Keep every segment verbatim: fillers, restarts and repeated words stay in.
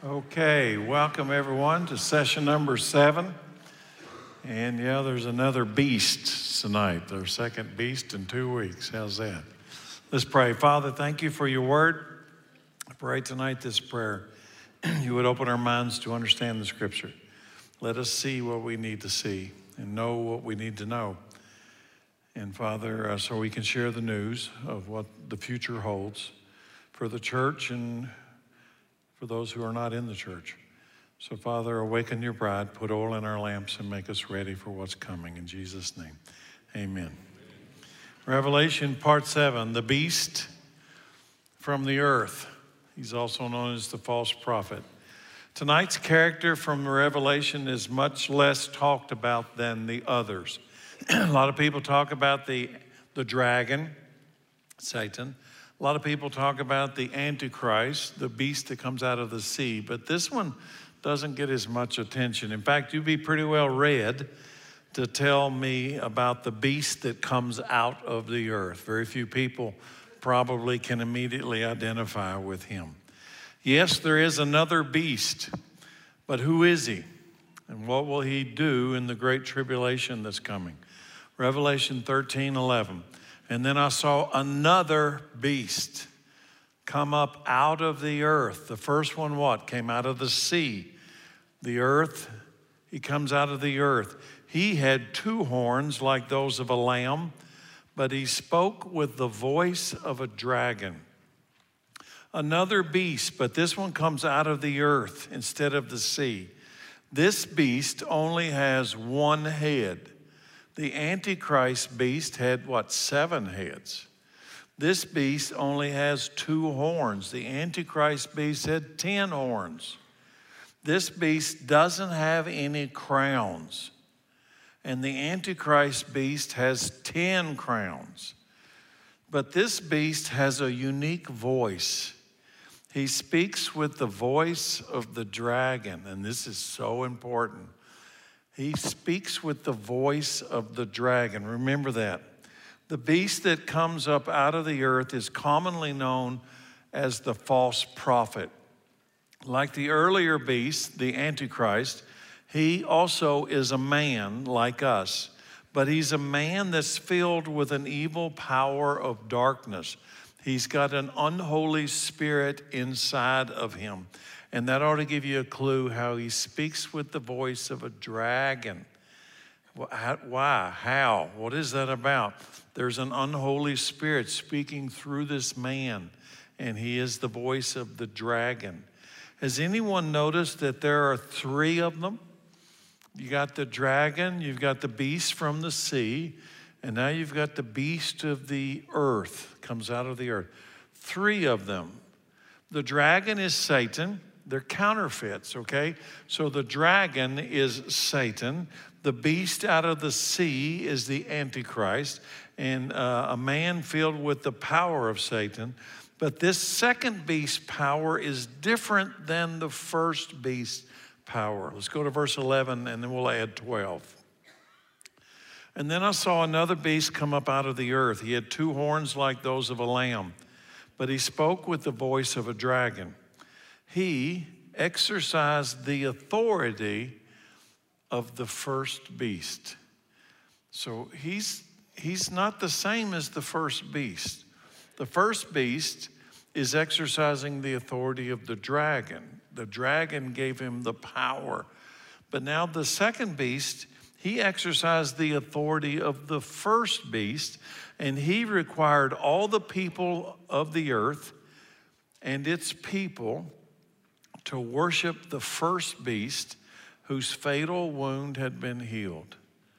Okay, welcome everyone to session number seven. And yeah, there's another beast tonight, their second beast in two weeks. How's that? Let's pray. Father, thank you for your word. I pray tonight this prayer, you would open our minds to understand the scripture. Let us see what we need to see and know what we need to know. And Father, uh, so we can share the news of what the future holds for the church and for those who are not in the church. So Father, awaken your bride, put oil in our lamps, and make us ready for what's coming. In Jesus' name, amen. Revelation part seven, the beast from the earth. He's also known as the false prophet. Tonight's character from Revelation is much less talked about than the others. A lot of people talk about the, the dragon, Satan. A lot of people talk about the Antichrist, the beast that comes out of the sea, but this one doesn't get as much attention. In fact, you'd be pretty well read to tell me about the beast that comes out of the earth. Very few people probably can immediately identify with him. Yes, there is another beast, but who is he? And what will he do in the great tribulation that's coming? Revelation thirteen eleven. And then I saw another beast come up out of the earth. The first one, what? Came out of the sea. The earth, he comes out of the earth. He had two horns like those of a lamb, but he spoke with the voice of a dragon. Another beast, but this one comes out of the earth instead of the sea. This beast only has one head. The Antichrist beast had, what, seven heads. This beast only has two horns. The Antichrist beast had ten horns. This beast doesn't have any crowns. And the Antichrist beast has ten crowns. But this beast has a unique voice. He speaks with the voice of the dragon, and this is so important. He speaks with the voice of the dragon. Remember that. The beast that comes up out of the earth is commonly known as the false prophet. Like the earlier beast, the Antichrist, he also is a man like us, but he's a man that's filled with an evil power of darkness. He's got an unholy spirit inside of him. And that ought to give you a clue how he speaks with the voice of a dragon. Why? How? What is that about? There's an unholy spirit speaking through this man, and he is the voice of the dragon. Has anyone noticed that there are three of them? You got the dragon, you've got the beast from the sea, and now you've got the beast of the earth, comes out of the earth. Three of them. The dragon is Satan. They're counterfeits, okay? So the dragon is Satan. The beast out of the sea is the Antichrist, and uh, a man filled with the power of Satan. But this second beast power is different than the first beast power. Let's go to verse eleven, and then we'll add twelve. And then I saw another beast come up out of the earth. He had two horns like those of a lamb, but he spoke with the voice of a dragon. He exercised the authority of the first beast. So he's, he's not the same as the first beast. The first beast is exercising the authority of the dragon. The dragon gave him the power. But now the second beast, he exercised the authority of the first beast, and he required all the people of the earth and its people to worship the first beast whose fatal wound had been healed.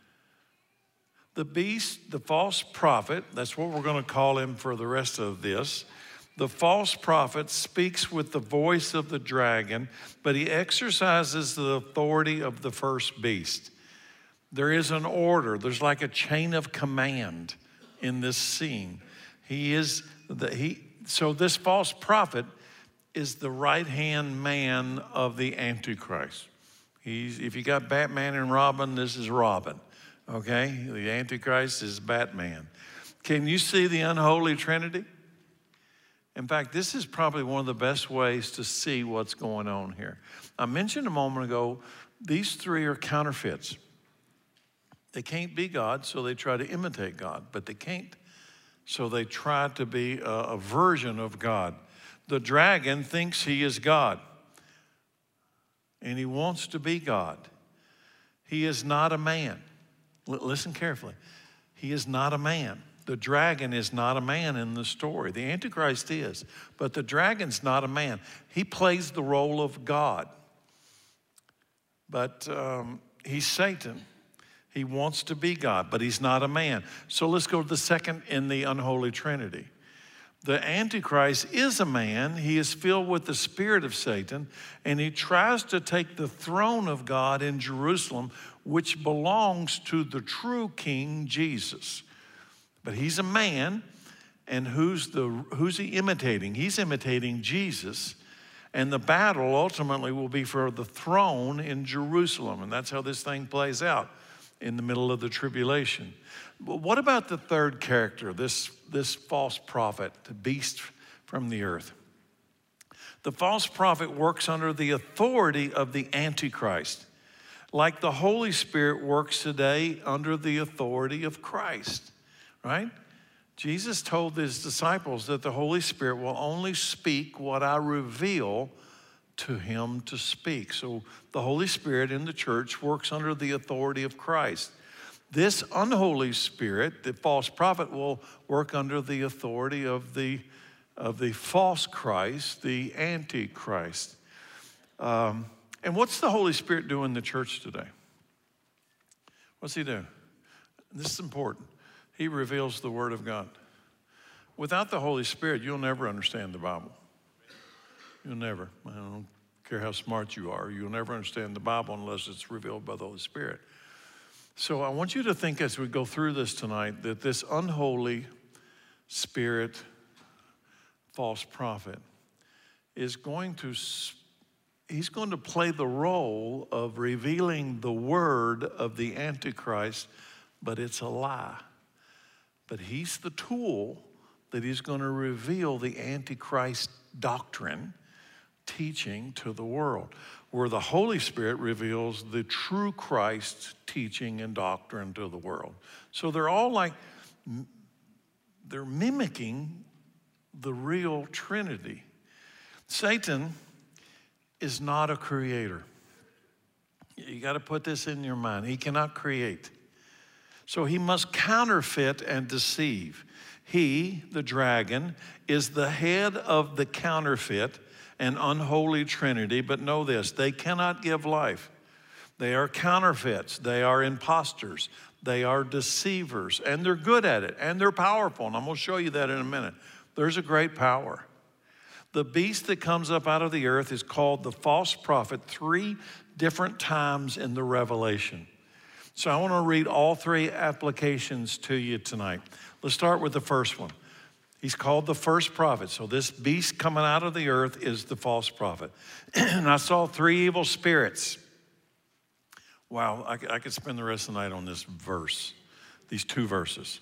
The beast, the false prophet, that's what we're going to call him for the rest of this. The false prophet speaks with the voice of the dragon, but he exercises the authority of the first beast. There is an order. There's like a chain of command in this scene. He is the, he, so this false prophet is the right-hand man of the Antichrist. He's, if you got Batman and Robin, this is Robin, okay? The Antichrist is Batman. Can you see the unholy trinity? In fact, this is probably one of the best ways to see what's going on here. I mentioned a moment ago, these three are counterfeits. They can't be God, so they try to imitate God, but they can't. So they try to be a, a version of God. The dragon thinks he is God, and he wants to be God. He is not a man. L- listen carefully. He is not a man. The dragon is not a man in the story. The Antichrist is, but the dragon's not a man. He plays the role of God, but um, he's Satan. He wants to be God, but he's not a man. So let's go to the second in the unholy trinity. The Antichrist is a man. He is filled with the spirit of Satan, and he tries to take the throne of God in Jerusalem, which belongs to the true King Jesus. But he's a man, and who's the who's he imitating? He's imitating Jesus, and the battle ultimately will be for the throne in Jerusalem, and that's how this thing plays out in the middle of the tribulation. But what about the third character, this, this false prophet, the beast from the earth? The false prophet works under the authority of the Antichrist, like the Holy Spirit works today under the authority of Christ, right? Jesus told his disciples that the Holy Spirit will only speak what I reveal to him to speak. So the Holy Spirit in the church works under the authority of Christ. This unholy spirit, the false prophet, will work under the authority of the, of the false Christ, the Antichrist. Um, and what's the Holy Spirit doing in the church today? What's he doing? This is important. He reveals the Word of God. Without the Holy Spirit, you'll never understand the Bible. You'll never. I don't care how smart you are. You'll never understand the Bible unless it's revealed by the Holy Spirit. So I want you to think as we go through this tonight that this unholy spirit, false prophet, is going to, he's going to play the role of revealing the word of the Antichrist, but it's a lie. But he's the tool that he's going to reveal the Antichrist doctrine, teaching to the world, where the Holy Spirit reveals the true Christ's teaching and doctrine to the world. So they're all like, they're mimicking the real Trinity. Satan is not a creator. You got to put this in your mind. He cannot create. So he must counterfeit and deceive. He, the dragon, is the head of the counterfeit and unholy trinity, but know this, they cannot give life. They are counterfeits. They are imposters. They are deceivers, and they're good at it, and they're powerful, and I'm going to show you that in a minute. There's a great power. The beast that comes up out of the earth is called the false prophet three different times in the Revelation. So I want to read all three applications to you tonight. Let's start with the first one. He's called the first prophet. So this beast coming out of the earth is the false prophet. And I saw three evil spirits. Wow, I, I could spend the rest of the night on this verse, these two verses.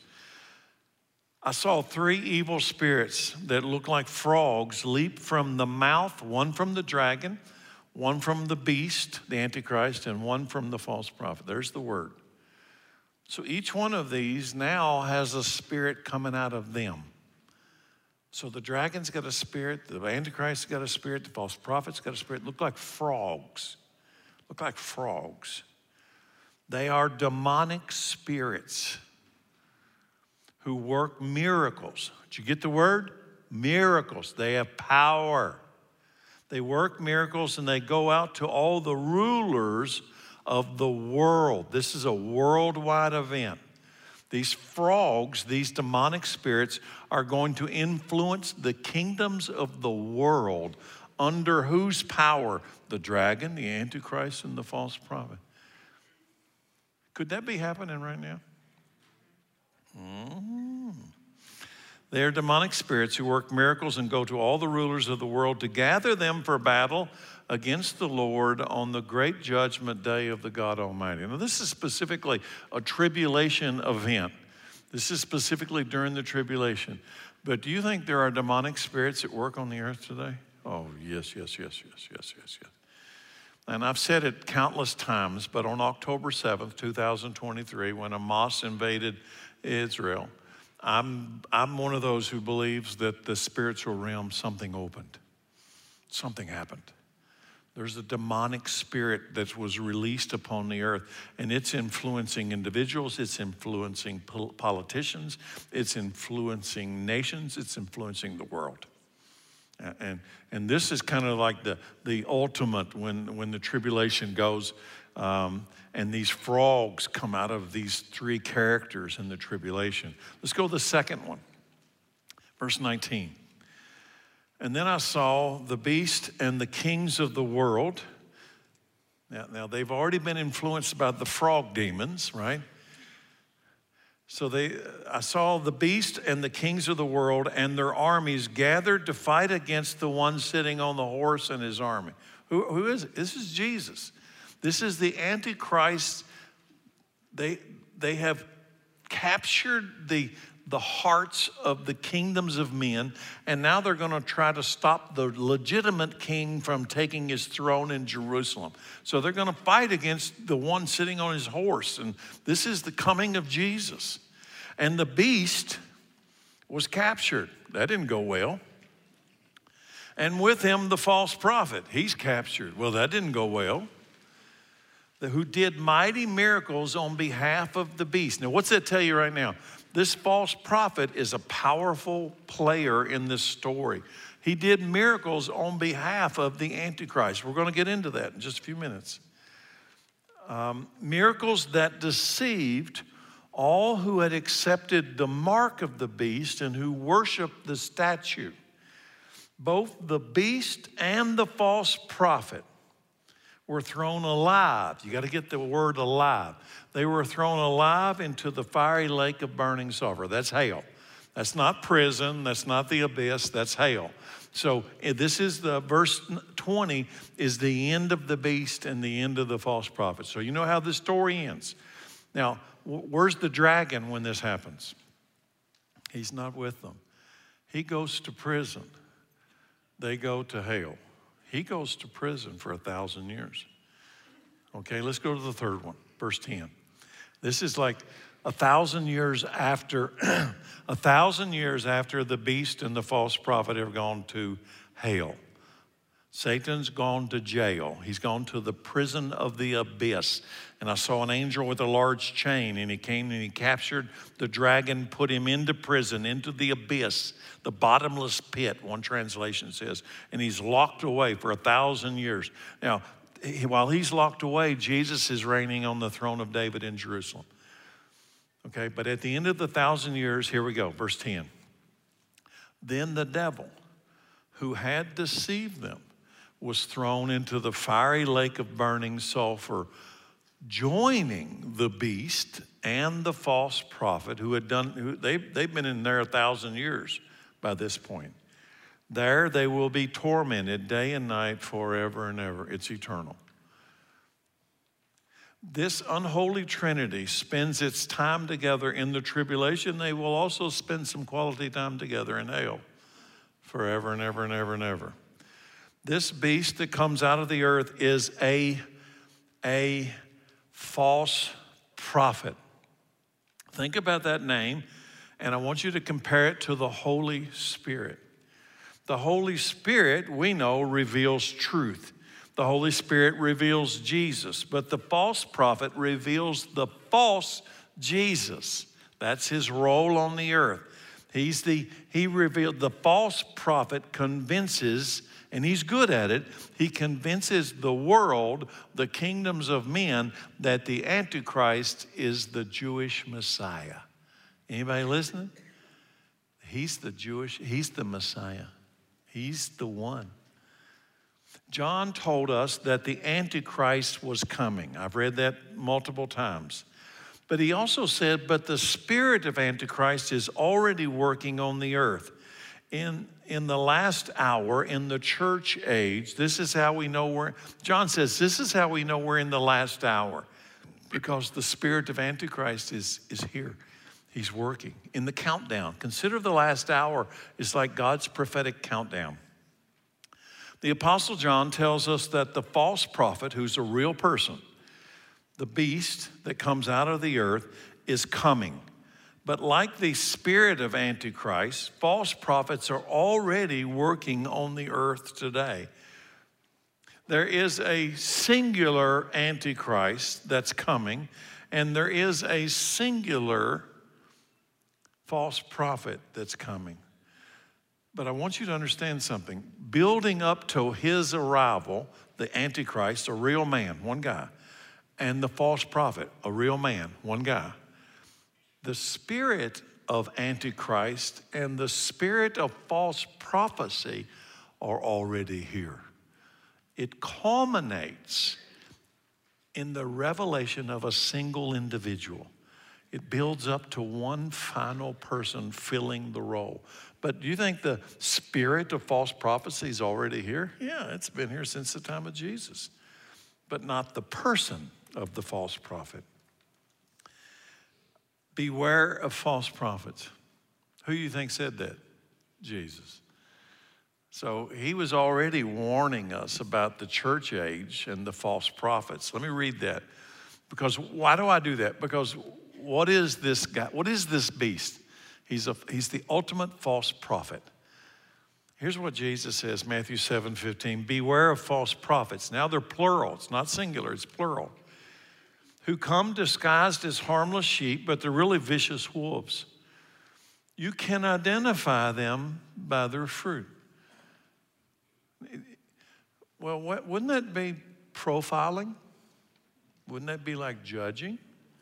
I saw three evil spirits that looked like frogs leap from the mouth, one from the dragon, one from the beast, the Antichrist, and one from the false prophet. There's the word. So each one of these now has a spirit coming out of them. So the dragon's got a spirit, the Antichrist's got a spirit, the false prophet's got a spirit. Look like frogs. Look like frogs. They are demonic spirits who work miracles. Did you get the word? Miracles. They have power. They work miracles and they go out to all the rulers of the world. This is a worldwide event. These frogs, these demonic spirits, are going to influence the kingdoms of the world under whose power? The dragon, the Antichrist, and the false prophet. Could that be happening right now? Mm-hmm. They are demonic spirits who work miracles and go to all the rulers of the world to gather them for battle against the Lord on the great judgment day of the God Almighty. Now, this is specifically a tribulation event. This is specifically during the tribulation. But do you think there are demonic spirits at work on the earth today? Oh, yes, yes, yes, yes, yes, yes, yes. And I've said it countless times, but on October seventh, two thousand twenty-three, when Hamas invaded Israel, I'm, I'm one of those who believes that the spiritual realm, something opened. Something happened. There's a demonic spirit that was released upon the earth, and it's influencing individuals, it's influencing politicians, it's influencing nations, it's influencing the world. And, and this is kind of like the, the ultimate when, when the tribulation goes, um, and these frogs come out of these three characters in the tribulation. Let's go to the second one, verse nineteen. And then I saw the beast and the kings of the world. Now, now they've already been influenced by the frog demons, right? So they, I saw the beast and the kings of the world and their armies gathered to fight against the one sitting on the horse and his army. Who, who is it? This is Jesus. This is the Antichrist. They, they have captured the the hearts of the kingdoms of men, and now they're going to try to stop the legitimate king from taking his throne in Jerusalem. So they're going to fight against the one sitting on his horse, and this is the coming of Jesus. And the beast was captured. That didn't go well. And with him, the false prophet. He's captured. Well, that didn't go well. Who did mighty miracles on behalf of the beast. Now, what's that tell you right now? This false prophet is a powerful player in this story. He did miracles on behalf of the Antichrist. We're going to get into that in just a few minutes. Um, miracles that deceived all who had accepted the mark of the beast and who worshiped the statue. Both the beast and the false prophet were thrown alive. You got to get the word alive. They were thrown alive into the fiery lake of burning sulfur. That's hell. That's not prison. That's not the abyss. That's hell. So this is the verse twenty is the end of the beast and the end of the false prophet. So you know how this story ends. Now, where's the dragon when this happens? He's not with them. He goes to prison. They go to hell. He goes to prison for a thousand years. Okay, let's go to the third one, verse ten. This is like a thousand years after, a thousand years after the beast and the false prophet have gone to hell. Satan's gone to jail. He's gone to the prison of the abyss. And I saw an angel with a large chain, and he came and he captured the dragon, put him into prison, into the abyss, the bottomless pit, one translation says. And he's locked away for a thousand years. Now, while he's locked away, Jesus is reigning on the throne of David in Jerusalem. Okay, but at the end of the thousand years, here we go, verse ten. Then the devil, who had deceived them, was thrown into the fiery lake of burning sulfur, joining the beast and the false prophet who had done, who, they, they've been in there a thousand years by this point. There they will be tormented day and night forever and ever. It's eternal. This unholy trinity spends its time together in the tribulation. They will also spend some quality time together in hell forever and ever and ever and ever. This beast that comes out of the earth is a, a false prophet. Think about that name, and I want you to compare it to the Holy Spirit. The Holy Spirit, we know, reveals truth. The Holy Spirit reveals Jesus, but the false prophet reveals the false Jesus. That's his role on the earth. He's the, he revealed, the false prophet convinces, and he's good at it, he convinces the world, the kingdoms of men, that the Antichrist is the Jewish Messiah. Anybody listening? He's the Jewish, he's the Messiah. He's the one. John told us that the Antichrist was coming. I've read that multiple times. But he also said, but the spirit of Antichrist is already working on the earth. In, in the last hour, in the church age, this is how we know we're, John says, this is how we know we're in the last hour. Because the spirit of Antichrist is, is here. He's working. In the countdown, consider the last hour is like God's prophetic countdown. The Apostle John tells us that the false prophet, who's a real person, the beast that comes out of the earth, is coming. But like the spirit of Antichrist, false prophets are already working on the earth today. There is a singular Antichrist that's coming, and there is a singular false prophet that's coming. But I want you to understand something. Building up to his arrival, the Antichrist, a real man, one guy, and the false prophet, a real man, one guy. The spirit of Antichrist and the spirit of false prophecy are already here. It culminates in the revelation of a single individual. It builds up to one final person filling the role. But do you think the spirit of false prophecy is already here? Yeah, it's been here since the time of Jesus, but not the person of the false prophet. Beware of false prophets. Who do you think said that? Jesus. So he was already warning us about the church age and the false prophets. Let me read that. Because why do I do that? Because what is this guy? What is this beast? He's, a, he's the ultimate false prophet. Here's what Jesus says, Matthew seven fifteen. Beware of false prophets. Now they're plural. It's not singular, it's plural. Who come disguised as harmless sheep, but they're really vicious wolves. You can identify them by their fruit. Well, what, wouldn't that be profiling? Wouldn't that be like judging?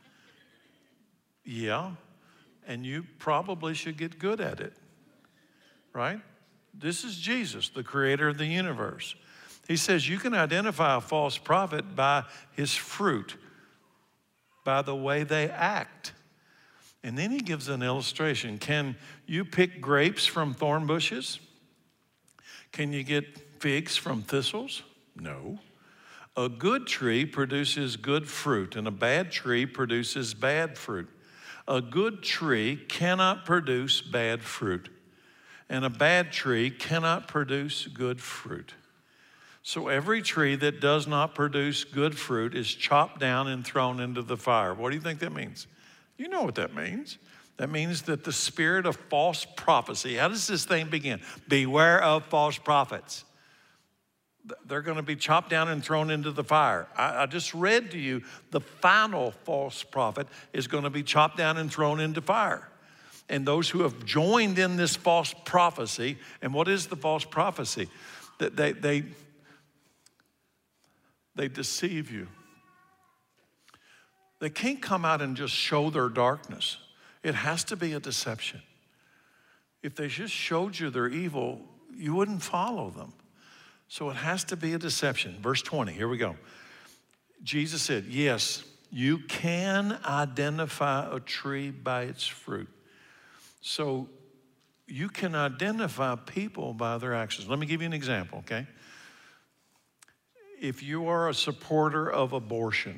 Yeah, and you probably should get good at it, right? This is Jesus, the creator of the universe. He says you can identify a false prophet by his fruit, by the way they act. And then he gives an illustration. Can you pick grapes from thorn bushes? Can you get figs from thistles? No. A good tree produces good fruit, and a bad tree produces bad fruit. A good tree cannot produce bad fruit, and a bad tree cannot produce good fruit. So every tree that does not produce good fruit is chopped down and thrown into the fire. What do you think that means? You know what that means. That means that the spirit of false prophecy, how does this thing begin? Beware of false prophets. They're going to be chopped down and thrown into the fire. I, I just read to you the final false prophet is going to be chopped down and thrown into fire. And those who have joined in this false prophecy, and what is the false prophecy? That they, they, they deceive you. They can't come out and just show their darkness. It has to be a deception. If they just showed you their evil, you wouldn't follow them. So it has to be a deception. Verse twenty, here we go. Jesus said, yes, you can identify a tree by its fruit. So you can identify people by their actions. Let me give you an example, okay? If you are a supporter of abortion,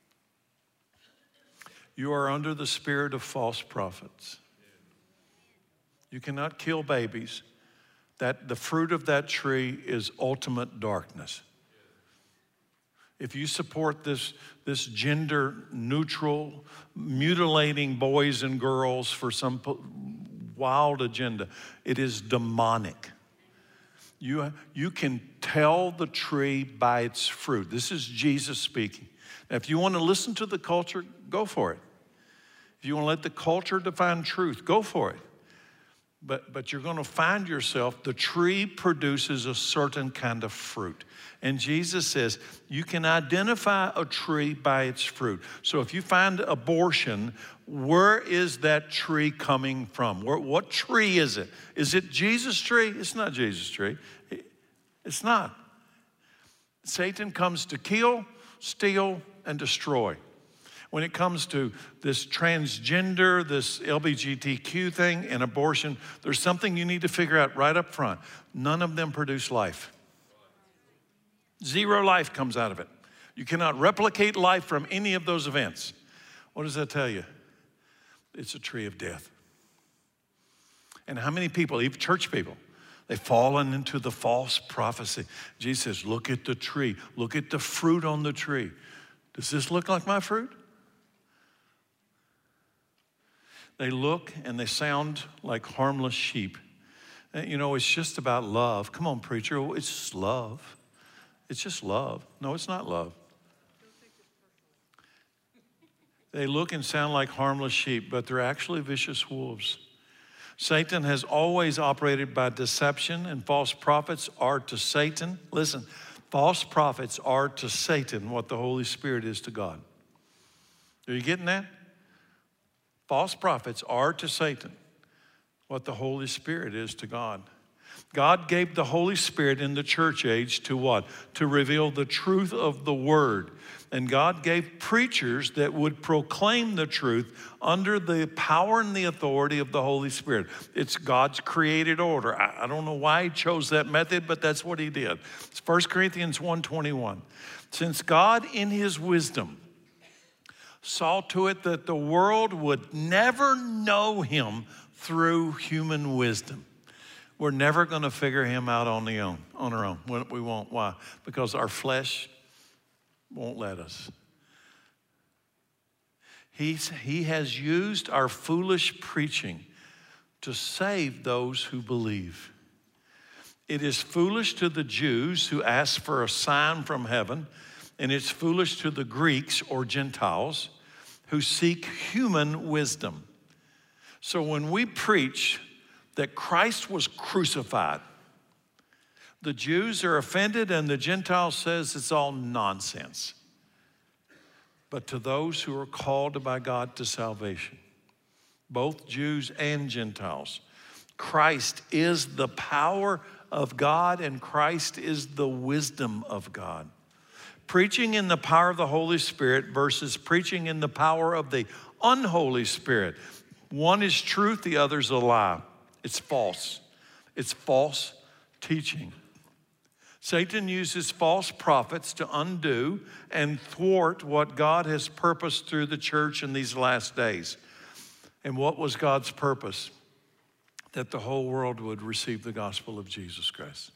you are under the spirit of false prophets. You cannot kill babies. That the fruit of that tree is ultimate darkness. If you support this, this gender neutral, mutilating boys and girls for some wild agenda, it is demonic. You, you can tell the tree by its fruit. This is Jesus speaking. Now, if you want to listen to the culture, go for it. If you want to let the culture define truth, go for it. But, but you're going to find yourself, the tree produces a certain kind of fruit. And Jesus says, you can identify a tree by its fruit. So if you find abortion, where is that tree coming from? Where, what tree is it? Is it Jesus' tree? It's not Jesus' tree. It's not. Satan comes to kill, steal, and destroy. When it comes to this transgender, this L G B T Q thing and abortion, there's something you need to figure out right up front. None of them produce life. Zero life comes out of it. You cannot replicate life from any of those events. What does that tell you? It's a tree of death. And how many people, even church people, they've fallen into the false prophecy. Jesus says, look at the tree. Look at the fruit on the tree. Does this look like my fruit? They look and they sound like harmless sheep. And, you know, it's just about love. Come on, preacher, it's just love. It's just love. No, it's not love. They look and sound like harmless sheep, but they're actually vicious wolves. Satan has always operated by deception, and false prophets are to Satan. Listen, false prophets are to Satan what the Holy Spirit is to God. Are you getting that? False prophets are to Satan what the Holy Spirit is to God. God gave the Holy Spirit in the church age to what? To reveal the truth of the Word. And God gave preachers that would proclaim the truth under the power and the authority of the Holy Spirit. It's God's created order. I, I don't know why he chose that method, but that's what he did. It's First Corinthians one twenty-one. Since God in his wisdom saw to it that the world would never know him through human wisdom. We're never going to figure him out on, the own, on our own. We won't. Why? Because our flesh won't let us. He's, he has used our foolish preaching to save those who believe. It is foolish to the Jews who ask for a sign from heaven, and it's foolish to the Greeks or Gentiles who seek human wisdom. So when we preach that Christ was crucified, the Jews are offended and the Gentile says it's all nonsense. But to those who are called by God to salvation, both Jews and Gentiles, Christ is the power of God and Christ is the wisdom of God. Preaching in the power of the Holy Spirit versus preaching in the power of the unholy Spirit. One is truth, the other's a lie. It's false. It's false teaching. Satan uses false prophets to undo and thwart what God has purposed through the church in these last days. And what was God's purpose? That the whole world would receive the gospel of Jesus Christ.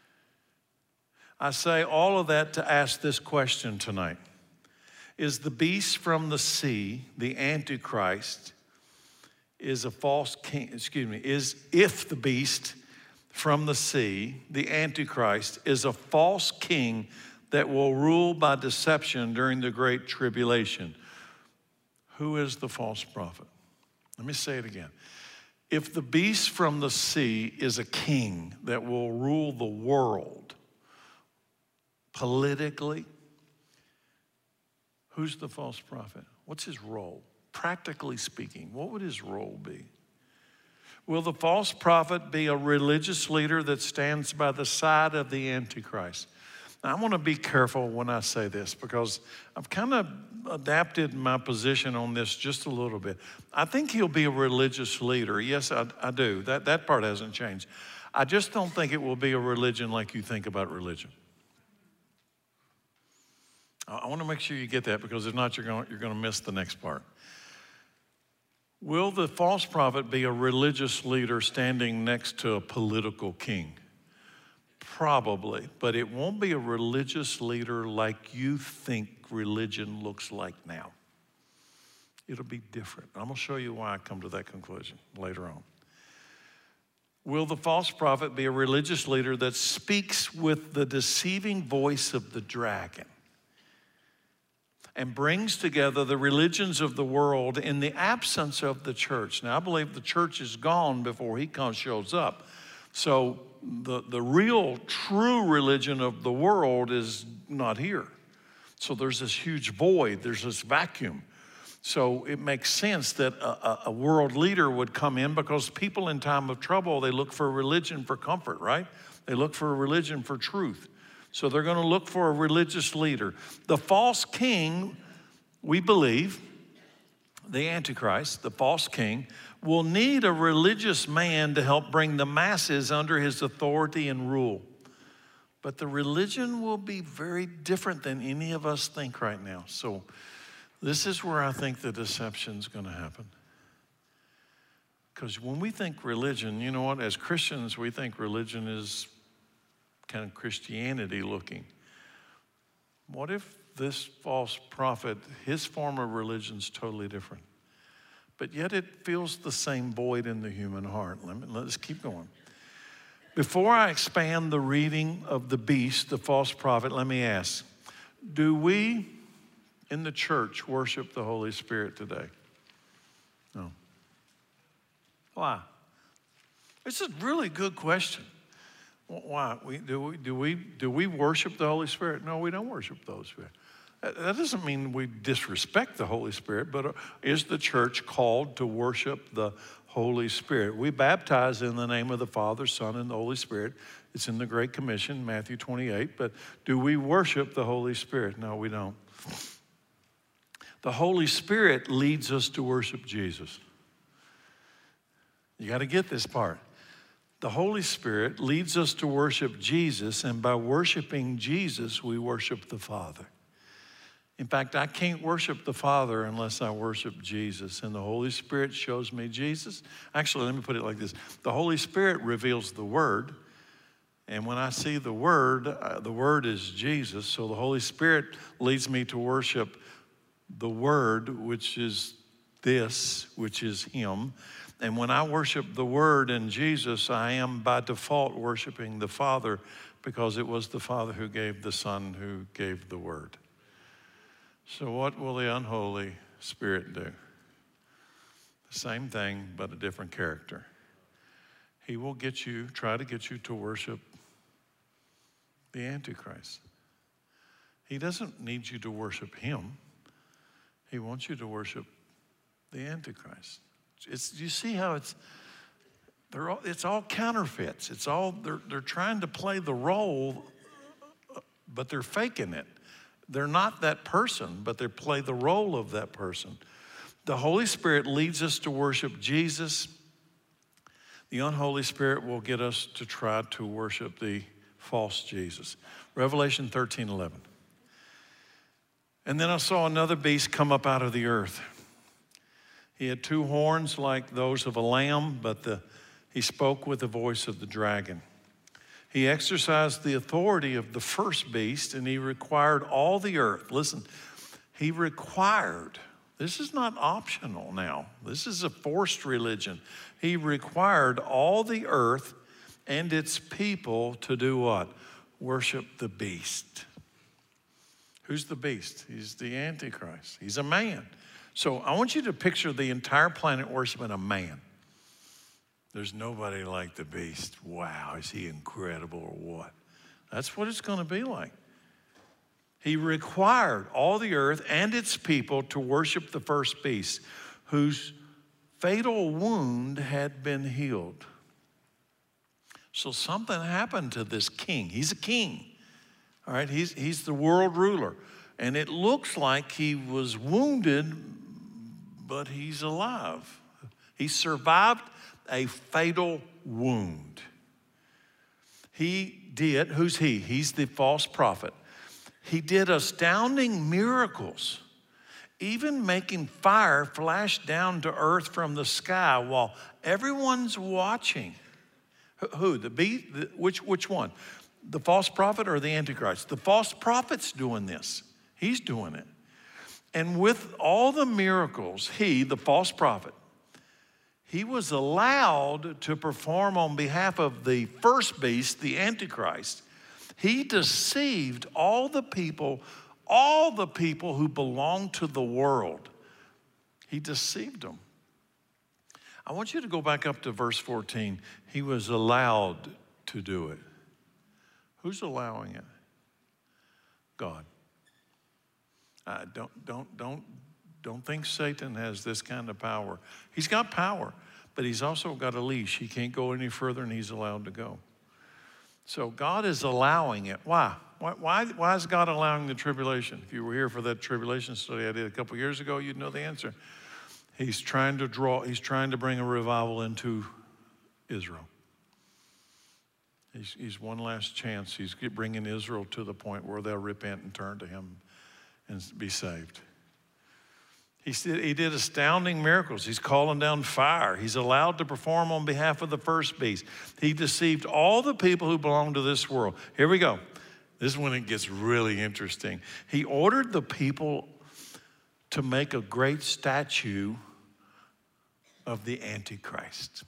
I say all of that to ask this question tonight. Is the beast from the sea, the Antichrist, is a false king, excuse me, is if the beast from the sea, the Antichrist, is a false king that will rule by deception during the Great Tribulation. Who is the false prophet? Let me say it again. If the beast from the sea is a king that will rule the world politically, who's the false prophet? What's his role? Practically speaking, what would his role be? Will the false prophet be a religious leader that stands by the side of the Antichrist? Now, I want to be careful when I say this because I've kind of adapted my position on this just a little bit. I think he'll be a religious leader. Yes, I, I do. That, that part hasn't changed. I just don't think it will be a religion like you think about religion. I, I want to make sure you get that because if not, you're going, you're going to miss the next part. Will the false prophet be a religious leader standing next to a political king? Probably, but it won't be a religious leader like you think religion looks like now. It'll be different. I'm going to show you why I come to that conclusion later on. Will the false prophet be a religious leader that speaks with the deceiving voice of the dragon and brings together the religions of the world in the absence of the church? Now, I believe the church is gone before he comes, shows up. So the, the real, true religion of the world is not here. So there's this huge void. There's this vacuum. So it makes sense that a, a world leader would come in because people in time of trouble, they look for religion for comfort, right? They look for a religion for truth. So they're going to look for a religious leader. The false king, we believe, the Antichrist, the false king, will need a religious man to help bring the masses under his authority and rule. But the religion will be very different than any of us think right now. So this is where I think the deception's going to happen. Because when we think religion, you know what? As Christians, we think religion is kind of Christianity looking. What if this false prophet, his form of religion is totally different? But yet it fills the same void in the human heart. Let me, let's keep going. Before I expand the reading of the beast, the false prophet, let me ask, do we in the church worship the Holy Spirit today? No. Why? It's a really good question. Why? We, do, we, do, we, do we worship the Holy Spirit? No, we don't worship the Holy Spirit. That doesn't mean we disrespect the Holy Spirit, but is the church called to worship the Holy Spirit? We baptize in the name of the Father, Son, and the Holy Spirit. It's in the Great Commission, Matthew twenty-eight, but do we worship the Holy Spirit? No, we don't. The Holy Spirit leads us to worship Jesus. You got to get this part. The Holy Spirit leads us to worship Jesus, and by worshiping Jesus, we worship the Father. In fact, I can't worship the Father unless I worship Jesus, and the Holy Spirit shows me Jesus. Actually, let me put it like this. The Holy Spirit reveals the Word, and when I see the Word, uh, the Word is Jesus, so the Holy Spirit leads me to worship the Word, which is this, which is Him. And when I worship the Word and Jesus, I am by default worshiping the Father, because it was the Father who gave the Son who gave the Word. So what will the unholy spirit do? The same thing, but a different character. He will get you, try to get you to worship the Antichrist. He doesn't need you to worship him. He wants you to worship the Antichrist. It's, you see how it's, they're all, it's all counterfeits. It's all, they're, they're trying to play the role, but they're faking it. They're not that person, but they play the role of that person. The Holy Spirit leads us to worship Jesus. The unholy spirit will get us to try to worship the false Jesus. Revelation thirteen eleven. And then I saw another beast come up out of the earth. He had two horns like those of a lamb, but the, he spoke with the voice of the dragon. He exercised the authority of the first beast, and he required all the earth. Listen, he required, this is not optional now. This is a forced religion. He required all the earth and its people to do what? Worship the beast. Who's the beast? He's the Antichrist. He's a man. So I want you to picture the entire planet worshiping a man. There's nobody like the beast. Wow, is he incredible or what? That's what it's going to be like. He required all the earth and its people to worship the first beast, whose fatal wound had been healed. So something happened to this king. He's a king, all right? He's, he's the world ruler. And it looks like he was wounded, but he's alive. He survived a fatal wound. He did, who's he? He's the false prophet. He did astounding miracles, even making fire flash down to earth from the sky while everyone's watching. Who? The beast? The, which, which one? The false prophet or the Antichrist? The false prophet's doing this. He's doing it. And with all the miracles, he, the false prophet, he was allowed to perform on behalf of the first beast, the Antichrist. He deceived all the people, all the people who belong to the world. He deceived them. I want you to go back up to verse fourteen. He was allowed to do it. Who's allowing it? God. Uh, don't, don't, don't, don't think Satan has this kind of power. He's got power, but he's also got a leash. He can't go any further, and he's allowed to go. So God is allowing it. Why? Why, why, why is God allowing the tribulation? If you were here for that tribulation study I did a couple years ago, you'd know the answer. He's trying to draw, he's trying to bring a revival into Israel. He's, he's one last chance. He's bringing Israel to the point where they'll repent and turn to him and be saved. He said he did astounding miracles. He's calling down fire. He's allowed to perform on behalf of the first beast. He deceived all the people who belong to this world. Here we go. This is when it gets really interesting. He ordered the people to make a great statue of the Antichrist.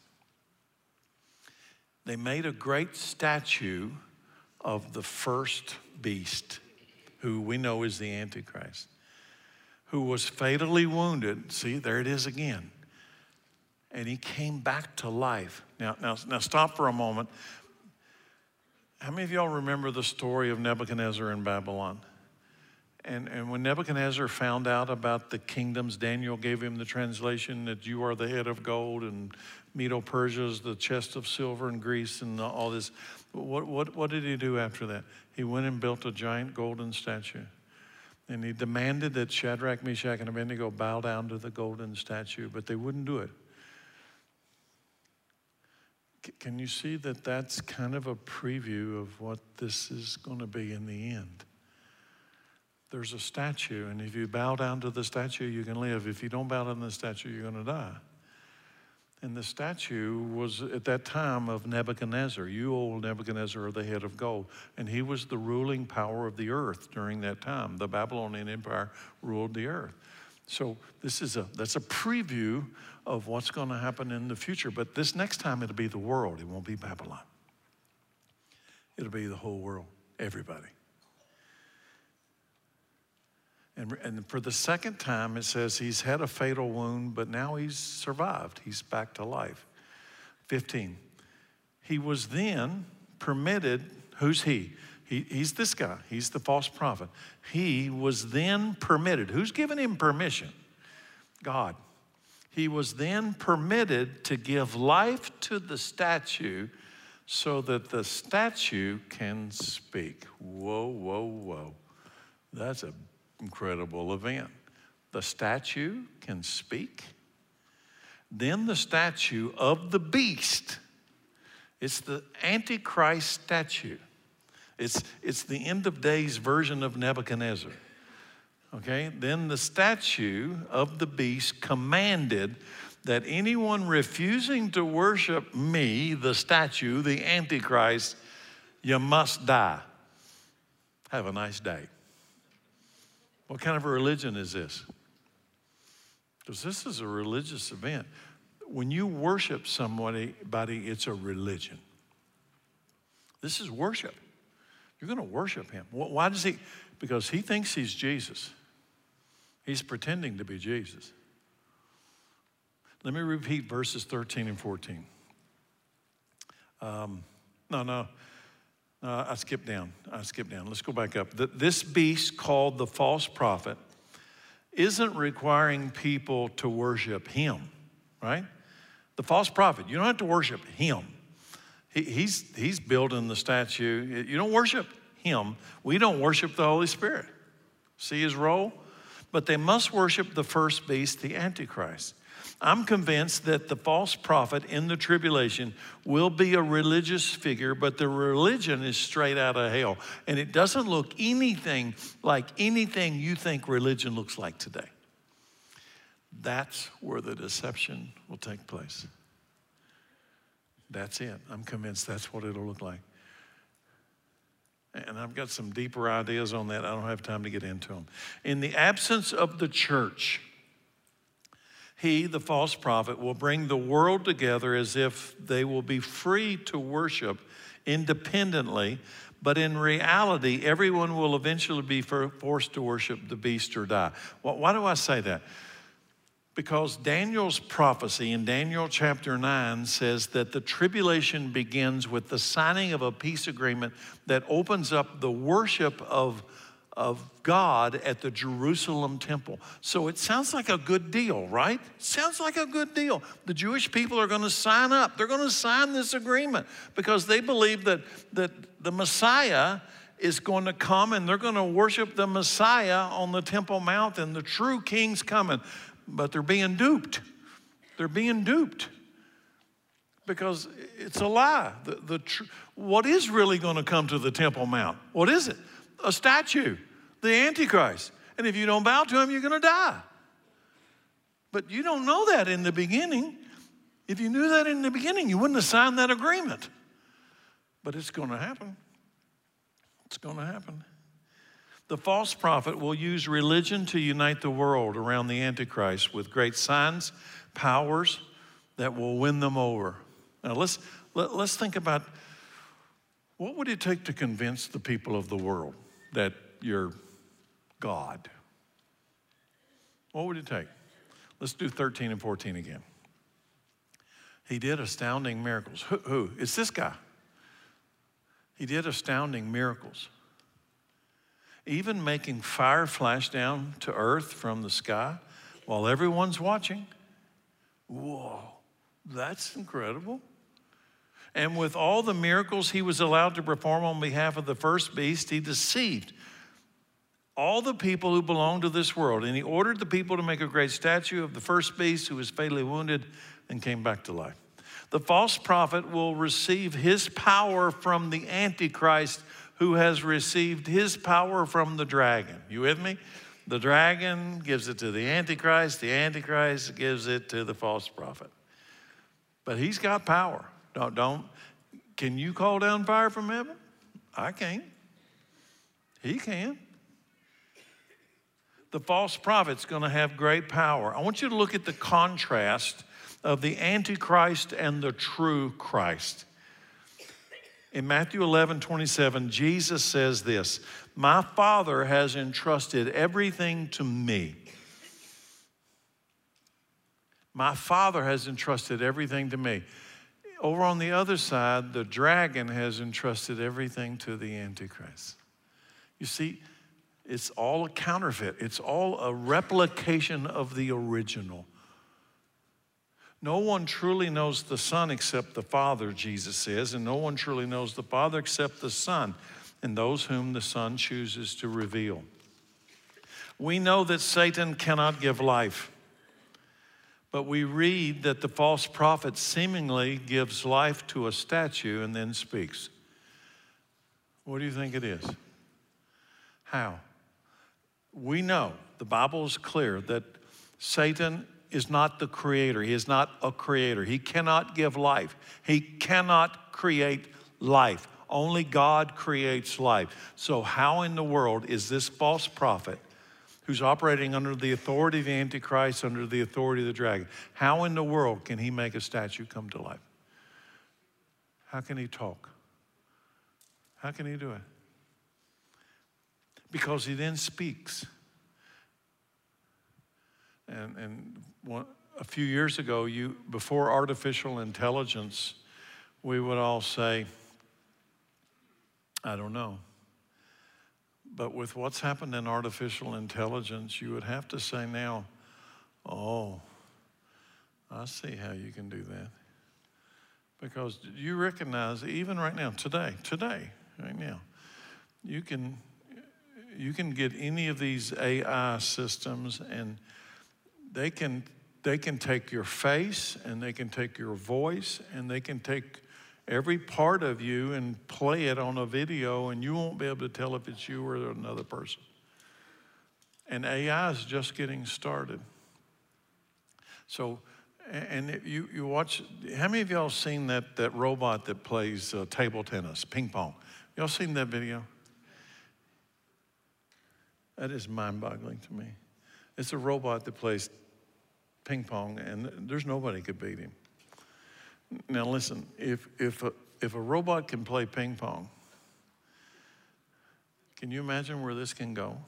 They made a great statue of the first beast, who we know is the Antichrist, who was fatally wounded. See, there it is again. And he came back to life. Now, now, now stop for a moment. How many of y'all remember the story of Nebuchadnezzar in Babylon? And, and when Nebuchadnezzar found out about the kingdoms, Daniel gave him the translation that you are the head of gold and Medo-Persia is the chest of silver and Greece and all this. What, what, what did he do after that? He went and built a giant golden statue. And he demanded that Shadrach, Meshach, and Abednego bow down to the golden statue, but they wouldn't do it. C- can you see that that's kind of a preview of what this is going to be in the end? There's a statue, and if you bow down to the statue, you can live. If you don't bow down to the statue, you're going to die. And the statue was at that time of Nebuchadnezzar. You, old Nebuchadnezzar, are the head of gold. And he was the ruling power of the earth during that time. The Babylonian Empire ruled the earth. So this is a, that's a preview of what's going to happen in the future. But this next time, it'll be the world. It won't be Babylon. It'll be the whole world, everybody. And, and for the second time, it says he's had a fatal wound, but now he's survived. He's back to life. fifteen. He was then permitted, who's he? he? He's this guy. He's the false prophet. He was then permitted. Who's given him permission? God. He was then permitted to give life to the statue so that the statue can speak. Whoa, whoa, whoa. That's a incredible event. The statue can speak. Then the statue of the beast, it's the Antichrist statue. It's, it's the end of days version of Nebuchadnezzar. Okay, then the statue of the beast commanded that anyone refusing to worship me, the statue, the Antichrist, you must die. Have a nice day. What kind of a religion is this? Because this is a religious event. When you worship somebody, it's a religion. This is worship. You're going to worship him. Why does he? Because he thinks he's Jesus. He's pretending to be Jesus. Let me repeat verses thirteen and fourteen. Um, no, no. Uh, I skipped down. I skipped down. Let's go back up. The, this beast called the false prophet isn't requiring people to worship him, right? The false prophet, you don't have to worship him. He, he's, he's building the statue. You don't worship him. We don't worship the Holy Spirit. See his role? But they must worship the first beast, the Antichrist. I'm convinced that the false prophet in the tribulation will be a religious figure, but the religion is straight out of hell. And it doesn't look anything like anything you think religion looks like today. That's where the deception will take place. That's it. I'm convinced that's what it'll look like. And I've got some deeper ideas on that. I don't have time to get into them. In the absence of the church, he, the false prophet, will bring the world together as if they will be free to worship independently, but in reality, everyone will eventually be forced to worship the beast or die. Why do I say that? Because Daniel's prophecy in Daniel chapter nine says that the tribulation begins with the signing of a peace agreement that opens up the worship of of God at the Jerusalem temple. So it sounds like a good deal, right? Sounds like a good deal. The Jewish people are going to sign up. They're going to sign this agreement because they believe that, that the Messiah is going to come and they're going to worship the Messiah on the Temple Mount and the true king's coming. But they're being duped. They're being duped because it's a lie. The, the tr- what is really going to come to the Temple Mount? What is it? A statue, the Antichrist. And if you don't bow to him, you're going to die. But you don't know that in the beginning. If you knew that in the beginning, you wouldn't have signed that agreement. But it's going to happen. It's going to happen. The false prophet will use religion to unite the world around the Antichrist with great signs, powers that will win them over. Now let's, let, let's think about, what would it take to convince the people of the world that you're God? What would it take? Let's do thirteen and fourteen again. He did astounding miracles. Who? who? It's this guy. He did astounding miracles. Even making fire flash down to earth from the sky while everyone's watching. Whoa, that's incredible. And with all the miracles he was allowed to perform on behalf of the first beast, he deceived all the people who belong to this world. And he ordered the people to make a great statue of the first beast who was fatally wounded and came back to life. The false prophet will receive his power from the Antichrist, who has received his power from the dragon. You with me? The dragon gives it to the Antichrist. The Antichrist gives it to the false prophet. But he's got power. Don't, don't. Can you call down fire from heaven? I can't. He can. The false prophet's going to have great power. I want you to look at the contrast of the Antichrist and the true Christ. In Matthew eleven twenty-seven, Jesus says this, "My Father has entrusted everything to me." My Father has entrusted everything to me. Over on the other side, the dragon has entrusted everything to the Antichrist. You see, it's all a counterfeit. It's all a replication of the original. No one truly knows the Son except the Father, Jesus says, and no one truly knows the Father except the Son, and those whom the Son chooses to reveal. We know that Satan cannot give life, but we read that the false prophet seemingly gives life to a statue and then speaks. What do you think it is? How? We know, the Bible is clear, that Satan is not the creator. He is not a creator. He cannot give life. He cannot create life. Only God creates life. So how in the world is this false prophet, who's operating under the authority of the Antichrist, under the authority of the dragon, how in the world can he make a statue come to life? How can he talk? How can he do it? Because he then speaks. And, and one, a few years ago, you, before artificial intelligence, we would all say, I don't know. But with what's happened in artificial intelligence, you would have to say now, oh, I see how you can do that. Because you recognize, even right now, today, today, right now, you can, you can get any of these A I systems and they can, they can take your face and they can take your voice and they can take every part of you and play it on a video, and you won't be able to tell if it's you or another person. And A I is just getting started. So, and you, you watch, how many of y'all seen that, that robot that plays uh, table tennis, ping pong? Y'all seen that video? That is mind-boggling to me. It's a robot that plays ping pong, and there's nobody could beat him. Now listen, if, if, a, if a robot can play ping pong, can you imagine where this can go?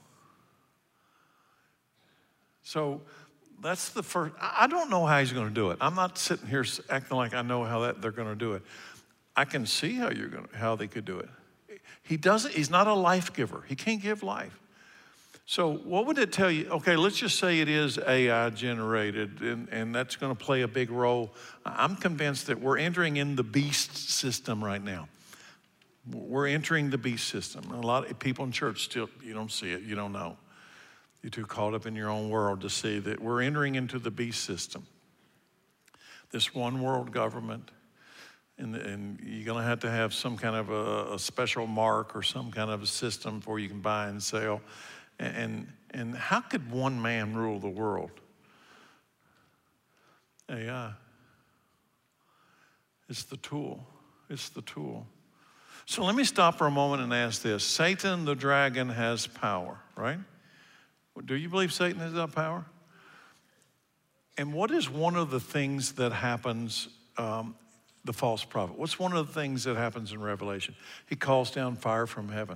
So that's the first, I don't know how he's going to do it. I'm not sitting here acting like I know how that they're going to do it. I can see how you're going to, how they could do it. He doesn't, he's not a life giver. He can't give life. So what would it tell you? Okay, let's just say it is A I generated, and, and that's going to play a big role. I'm convinced that we're entering in the beast system right now. We're entering the beast system. A lot of people in church still, you don't see it, you don't know. You're too caught up in your own world to see that we're entering into the beast system. This one world government, and, and you're going to have to have some kind of a, a special mark or some kind of a system before you can buy and sell. And, and how could one man rule the world? A I. It's the tool. It's the tool. So let me stop for a moment and ask this. Satan, the dragon, has power, right? Do you believe Satan has that power? And what is one of the things that happens, um, the false prophet? What's one of the things that happens in Revelation? He calls down fire from heaven.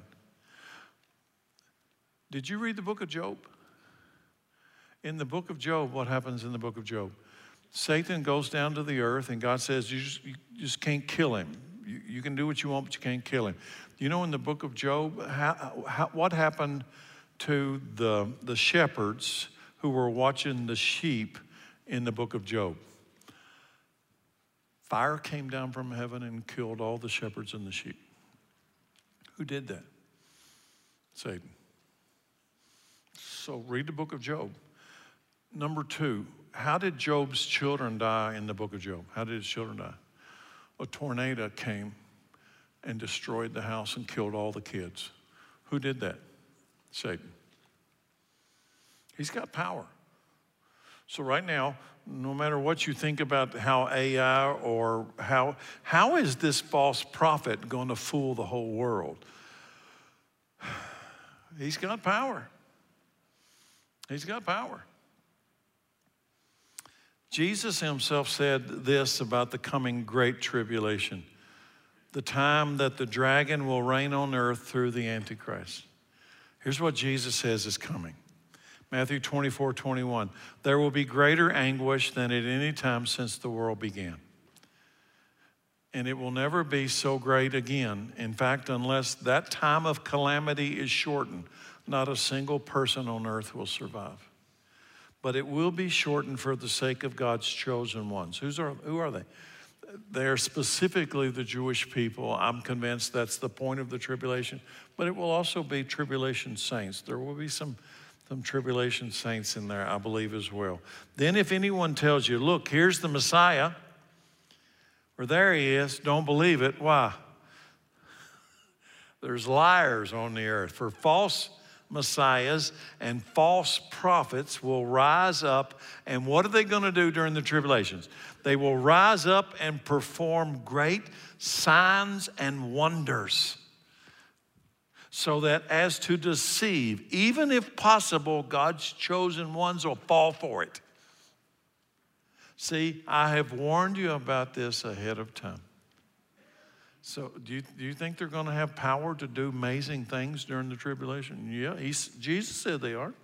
Did you read the book of Job? In the book of Job, what happens in the book of Job? Satan goes down to the earth, and God says, you just, you just can't kill him. You, you can do what you want, but you can't kill him. You know, in the book of Job, how, how, what happened to the, the shepherds who were watching the sheep in the book of Job? Fire came down from heaven and killed all the shepherds and the sheep. Who did that? Satan. So read the book of Job. Number two, how did Job's children die in the book of Job? How did his children die? A tornado came and destroyed the house and killed all the kids. Who did that? Satan. He's got power. So right now, no matter what you think about how A I or how, how is this false prophet going to fool the whole world? He's got power. He's got power. Jesus himself said this about the coming great tribulation, the time that the dragon will reign on earth through the Antichrist. Here's what Jesus says is coming. Matthew twenty-four, twenty-one. There will be greater anguish than at any time since the world began. And it will never be so great again. In fact, unless that time of calamity is shortened, not a single person on earth will survive. But it will be shortened for the sake of God's chosen ones. Who's are, who are they? They're specifically the Jewish people. I'm convinced that's the point of the tribulation. But it will also be tribulation saints. There will be some, some tribulation saints in there, I believe, as well. Then if anyone tells you, look, here's the Messiah, or there he is, don't believe it. Why? There's liars on the earth. For false messiahs and false prophets will rise up, and what are they going to do during the tribulations? They will rise up and perform great signs and wonders, so that as to deceive, even if possible, God's chosen ones will fall for it. See, I have warned you about this ahead of time. So do you, do you think they're going to have power to do amazing things during the tribulation? Yeah, he's, Jesus said they are.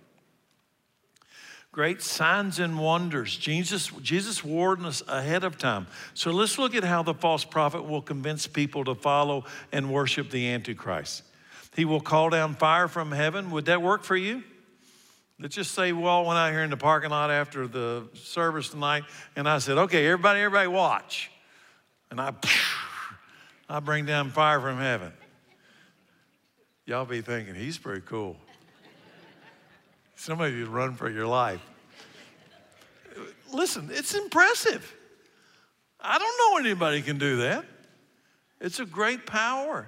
Great signs and wonders. Jesus, Jesus warned us ahead of time. So let's look at how the false prophet will convince people to follow and worship the Antichrist. He will call down fire from heaven. Would that work for you? Let's just say we all went out here in the parking lot after the service tonight, and I said, okay, everybody, everybody watch. And I... I bring down fire from heaven. Y'all be thinking, he's pretty cool. Some of you run for your life. Listen, it's impressive. I don't know anybody can do that. It's a great power.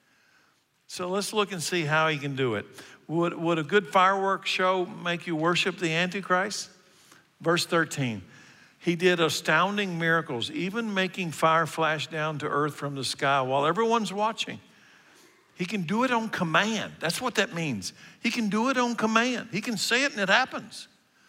So let's look and see how he can do it. Would, would a good fireworks show make you worship the Antichrist? Verse thirteen. He did astounding miracles, even making fire flash down to earth from the sky while everyone's watching. He can do it on command. That's what that means. He can do it on command. He can say it and it happens.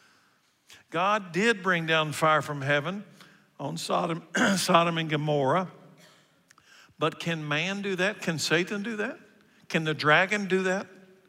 God did bring down fire from heaven on Sodom, Sodom and Gomorrah. But can man do that? Can Satan do that? Can the dragon do that?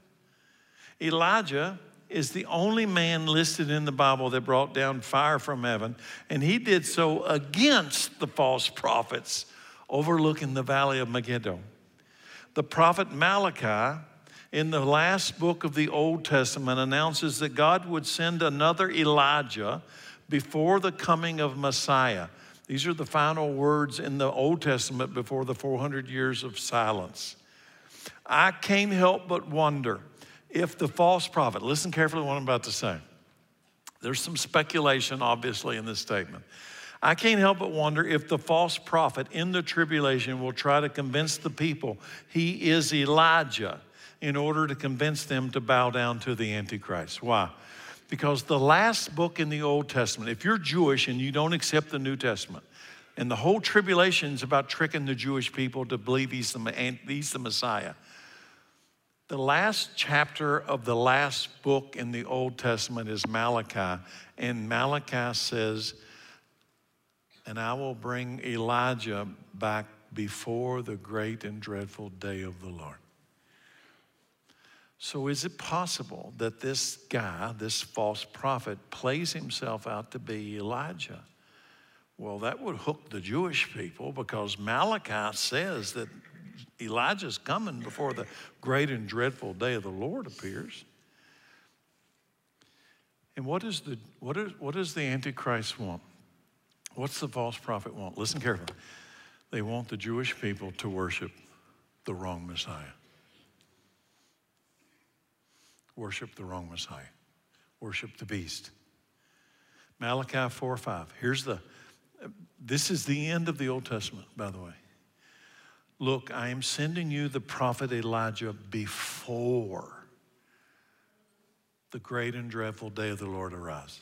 Elijah is the only man listed in the Bible that brought down fire from heaven, and he did so against the false prophets overlooking the valley of Megiddo. The prophet Malachi, in the last book of the Old Testament, announces that God would send another Elijah before the coming of Messiah. These are the final words in the Old Testament before the four hundred years of silence. I can't help but wonder if the false prophet, listen carefully to what I'm about to say. There's some speculation, obviously, in this statement. I can't help but wonder if the false prophet in the tribulation will try to convince the people he is Elijah in order to convince them to bow down to the Antichrist. Why? Because the last book in the Old Testament, if you're Jewish and you don't accept the New Testament, and the whole tribulation is about tricking the Jewish people to believe he's the, he's the Messiah. The last chapter of the last book in the Old Testament is Malachi. And Malachi says, and I will bring Elijah back before the great and dreadful day of the Lord. So is it possible that this guy, this false prophet, plays himself out to be Elijah? Well, that would hook the Jewish people because Malachi says that Elijah's coming before the great and dreadful day of the Lord appears. And what is the what is what does the Antichrist want? What's the false prophet want? Listen carefully. They want the Jewish people to worship the wrong Messiah. Worship the wrong Messiah. Worship the beast. Malachi four five. Here's the, this is the end of the Old Testament, by the way. Look, I am sending you the prophet Elijah before the great and dreadful day of the Lord arises.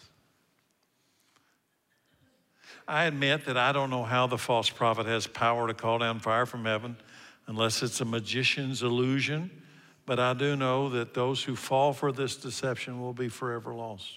I admit that I don't know how the false prophet has power to call down fire from heaven unless it's a magician's illusion. But I do know that those who fall for this deception will be forever lost.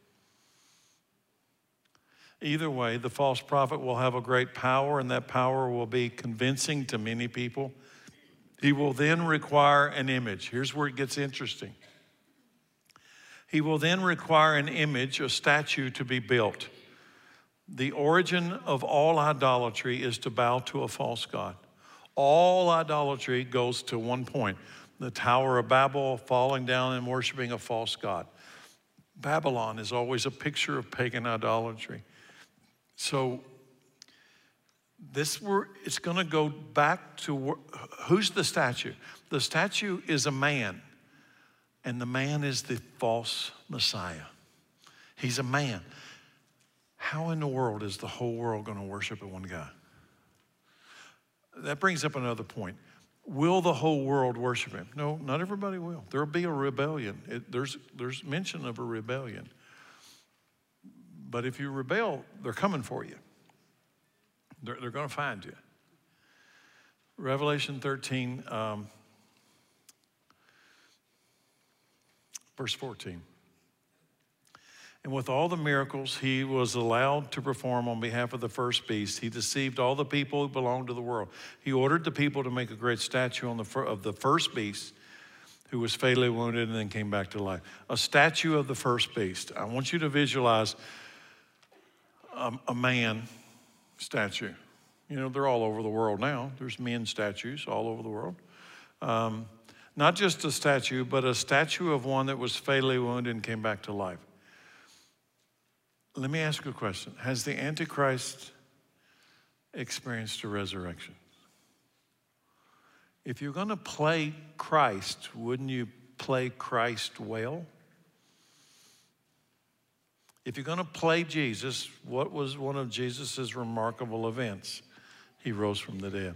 Either way, the false prophet will have a great power, and that power will be convincing to many people. He will then require an image. Here's where it gets interesting. He will then require an image, a statue, to be built. The origin of all idolatry is to bow to a false god. All idolatry goes to one point. The Tower of Babel, falling down and worshiping a false god. Babylon is always a picture of pagan idolatry. So this were, it's going to go back to, who's the statue? The statue is a man, and the man is the false Messiah. He's a man. How in the world is the whole world going to worship one guy? That brings up another point. Will the whole world worship him? No, not everybody will. There'll be a rebellion. It, there's, there's mention of a rebellion. But if you rebel, they're coming for you. They're, they're going to find you. Revelation thirteen, um, verse fourteen. And with all the miracles he was allowed to perform on behalf of the first beast, he deceived all the people who belonged to the world. He ordered the people to make a great statue on the fir- of the first beast who was fatally wounded and then came back to life. A statue of the first beast. I want you to visualize a, a man statue. You know, they're all over the world now. There's men statues all over the world. Um, not just a statue, but a statue of one that was fatally wounded and came back to life. Let me ask you a question. Has the Antichrist experienced a resurrection? If you're going to play Christ, wouldn't you play Christ well? If you're going to play Jesus, what was one of Jesus' remarkable events? He rose from the dead.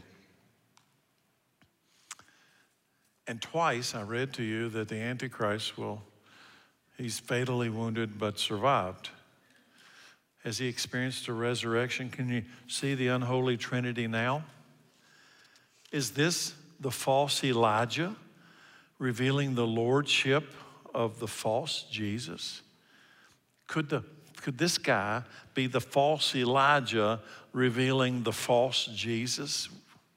And twice I read to you that the Antichrist will, he's fatally wounded but survived. Has he experienced a resurrection? Can you see the unholy trinity now? Is this the false Elijah revealing the lordship of the false Jesus? Could, the, could this guy be the false Elijah revealing the false Jesus?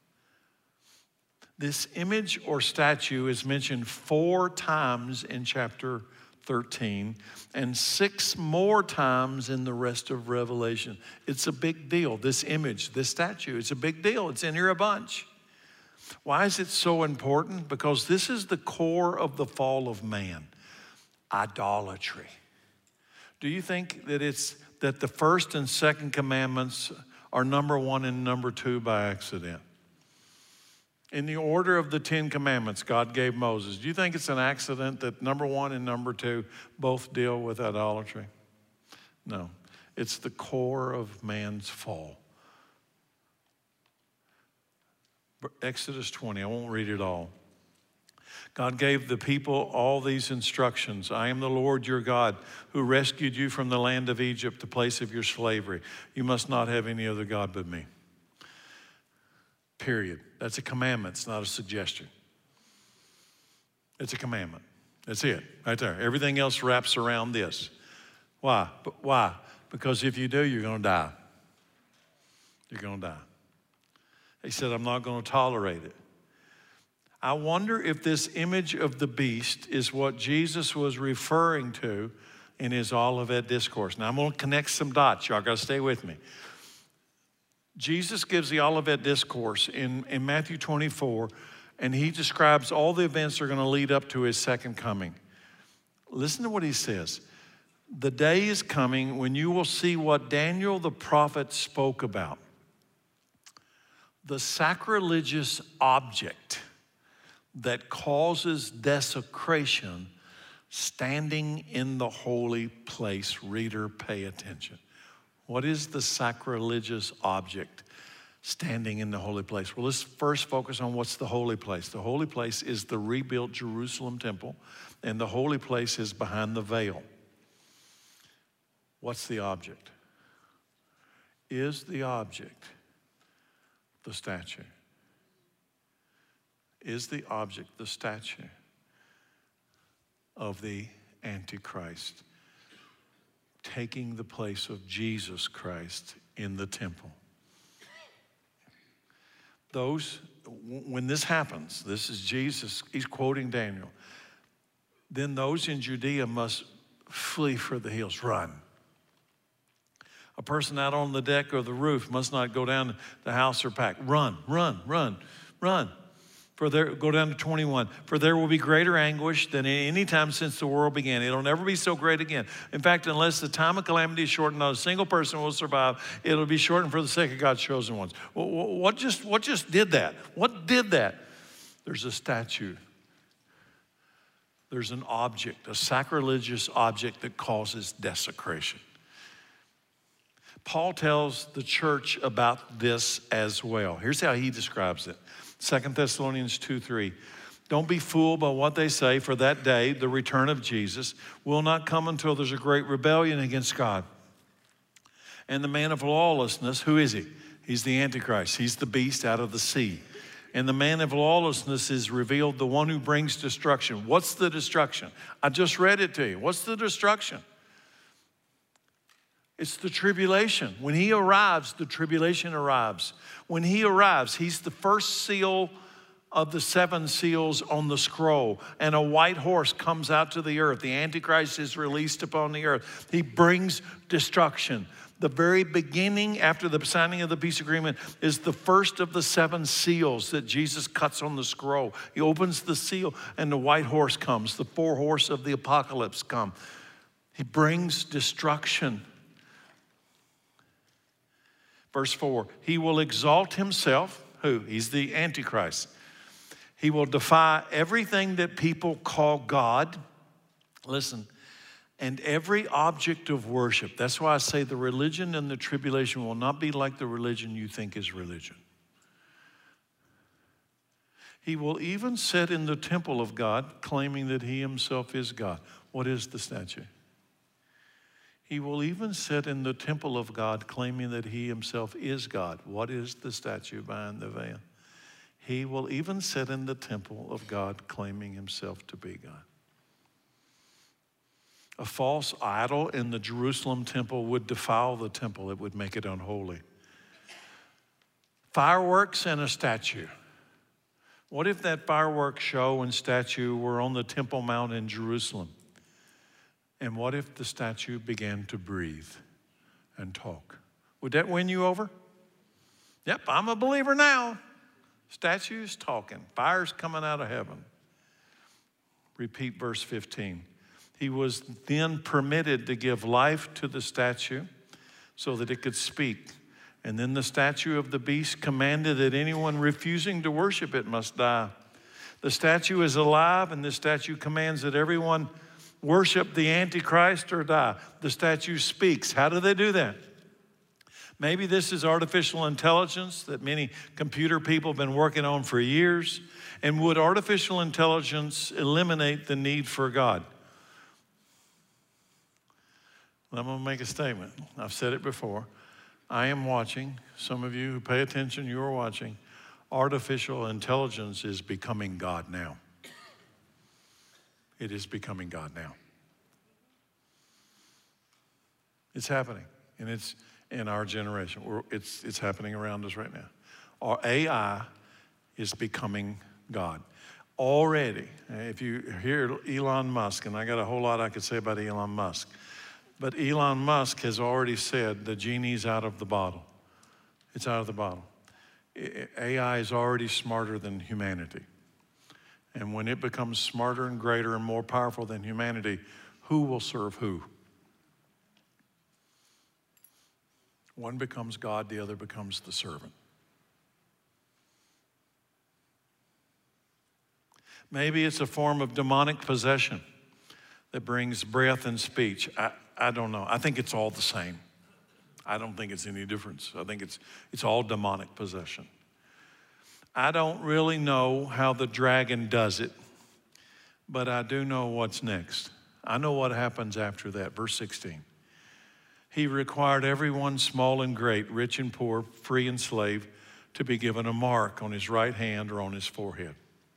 This image or statue is mentioned four times in chapter thirteen and six more times in the rest of Revelation. It's a big deal. This image, this statue, it's a big deal. It's in here a bunch. Why is it so important? Because this is the core of the fall of man, idolatry. Do you think that it's that the first and second commandments are number one and number two by accident? In the order of the Ten Commandments God gave Moses, do you think it's an accident that number one and number two both deal with idolatry? No, it's the core of man's fall. Exodus twenty, I won't read it all. God gave the people all these instructions. I am the Lord your God who rescued you from the land of Egypt, the place of your slavery. You must not have any other God but me. Period. That's a commandment. It's not a suggestion. It's a commandment. That's it, right there. Everything else wraps around this. Why? But why? Because if you do, you're going to die. You're going to die. He said, I'm not going to tolerate it. I wonder if this image of the beast is what Jesus was referring to in his Olivet Discourse. Now, I'm going to connect some dots. Y'all got to stay with me. Jesus gives the Olivet Discourse in, in Matthew twenty-four, and he describes all the events that are going to lead up to his second coming. Listen to what he says. The day is coming when you will see what Daniel the prophet spoke about. The sacrilegious object that causes desecration standing in the holy place. Reader, pay attention. What is the sacrilegious object standing in the holy place? Well, let's first focus on what's the holy place. The holy place is the rebuilt Jerusalem temple, and the holy place is behind the veil. What's the object? Is the object the statue? Is the object the statue of the Antichrist taking the place of Jesus Christ in the temple? Those, when this happens, this is Jesus, he's quoting Daniel, then those in Judea must flee for the hills, run. A person out on the deck or the roof must not go down the house or pack. Run, run, run, run. For there, go down to twenty-one. For there will be greater anguish than any time since the world began. It'll never be so great again. In fact, unless the time of calamity is shortened, not a single person will survive. It'll be shortened for the sake of God's chosen ones. What just, what just did that? What did that? There's a statue. There's an object, a sacrilegious object that causes desecration. Paul tells the church about this as well. Here's how he describes it. Second Thessalonians two three. Don't be fooled by what they say, for that day, the return of Jesus, will not come until there's a great rebellion against God. And the man of lawlessness, who is he? He's the Antichrist. He's the beast out of the sea. And the man of lawlessness is revealed, the one who brings destruction. What's the destruction? I just read it to you. What's the destruction? It's the tribulation. When he arrives, the tribulation arrives. When he arrives, he's the first seal of the seven seals on the scroll, and a white horse comes out to the earth. The Antichrist is released upon the earth. He brings destruction. The very beginning, after the signing of the peace agreement, is the first of the seven seals that Jesus cuts on the scroll. He opens the seal, and the white horse comes. The four horse of the apocalypse come. He brings destruction. Verse four, he will exalt himself. Who? He's the Antichrist. He will defy everything that people call God. Listen, and every object of worship. That's why I say the religion and the tribulation will not be like the religion you think is religion. He will even sit in the temple of God, claiming that he himself is God. What is the statue? He will even sit in the temple of God, claiming that he himself is God. What is the statue behind the veil? He will even sit in the temple of God, claiming himself to be God. A false idol in the Jerusalem temple would defile the temple. It would make it unholy. Fireworks and a statue. What if that fireworks show and statue were on the Temple Mount in Jerusalem? And what if the statue began to breathe and talk? Would that win you over? Yep, I'm a believer now. Statues talking, fire's coming out of heaven. Repeat verse fifteen. He was then permitted to give life to the statue so that it could speak. And then the statue of the beast commanded that anyone refusing to worship it must die. The statue is alive, and the statue commands that everyone worship the Antichrist or die. The statue speaks. How do they do that? Maybe this is artificial intelligence that many computer people have been working on for years. And would artificial intelligence eliminate the need for God? I'm going to make a statement. I've said it before. I am watching. Some of you who pay attention, you are watching. Artificial intelligence is becoming God now. It is becoming God now. It's happening, and it's in our generation. We're, it's, it's happening around us right now. Our A I is becoming God. Already, if you hear Elon Musk, and I got a whole lot I could say about Elon Musk, but Elon Musk has already said the genie's out of the bottle. It's out of the bottle. A I is already smarter than humanity. And when it becomes smarter and greater and more powerful than humanity, who will serve who? One becomes God, the other becomes the servant. Maybe it's a form of demonic possession that brings breath and speech. I, I don't know. I think it's all the same. I don't think it's any difference. I think it's, it's all demonic possession. I don't really know how the dragon does it, but I do know what's next. I know what happens after that. Verse sixteen. He required everyone, small and great, rich and poor, free and slave, to be given a mark on his right hand or on his forehead.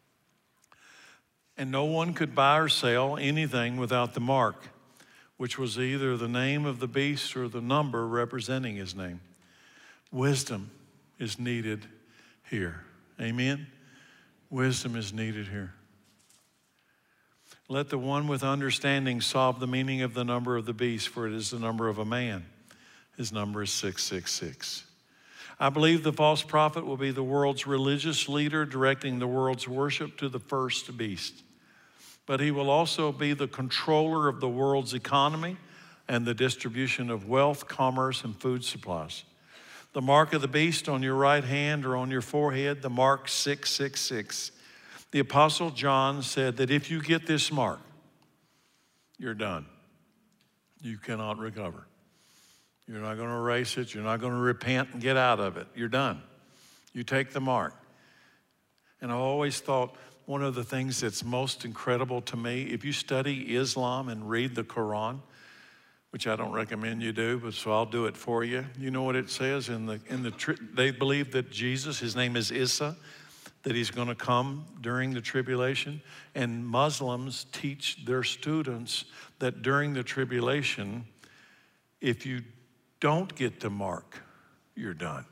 And no one could buy or sell anything without the mark, which was either the name of the beast or the number representing his name. Wisdom is needed here. Amen? Wisdom is needed here. Let the one with understanding solve the meaning of the number of the beast, for it is the number of a man. His number is six six six. I believe the false prophet will be the world's religious leader, directing the world's worship to the first beast. But he will also be the controller of the world's economy and the distribution of wealth, commerce, and food supplies. The mark of the beast on your right hand or on your forehead, the mark six six six. The Apostle John said that if you get this mark, you're done. You cannot recover. You're not going to erase it. You're not going to repent and get out of it. You're done. You take the mark. And I always thought one of the things that's most incredible to me, if you study Islam and read the Quran, which I don't recommend you do, but so I'll do it for you. You know what it says in the in the they believe that Jesus, his name is Isa, that he's going to come during the tribulation. And Muslims teach their students that during the tribulation, if you don't get the mark, you're done.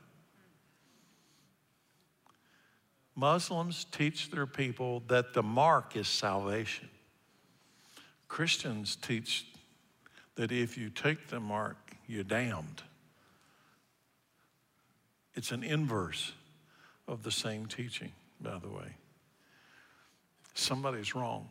Muslims teach their people that the mark is salvation. Christians teach that if you take the mark, you're damned. It's an inverse of the same teaching, by the way. Somebody's wrong.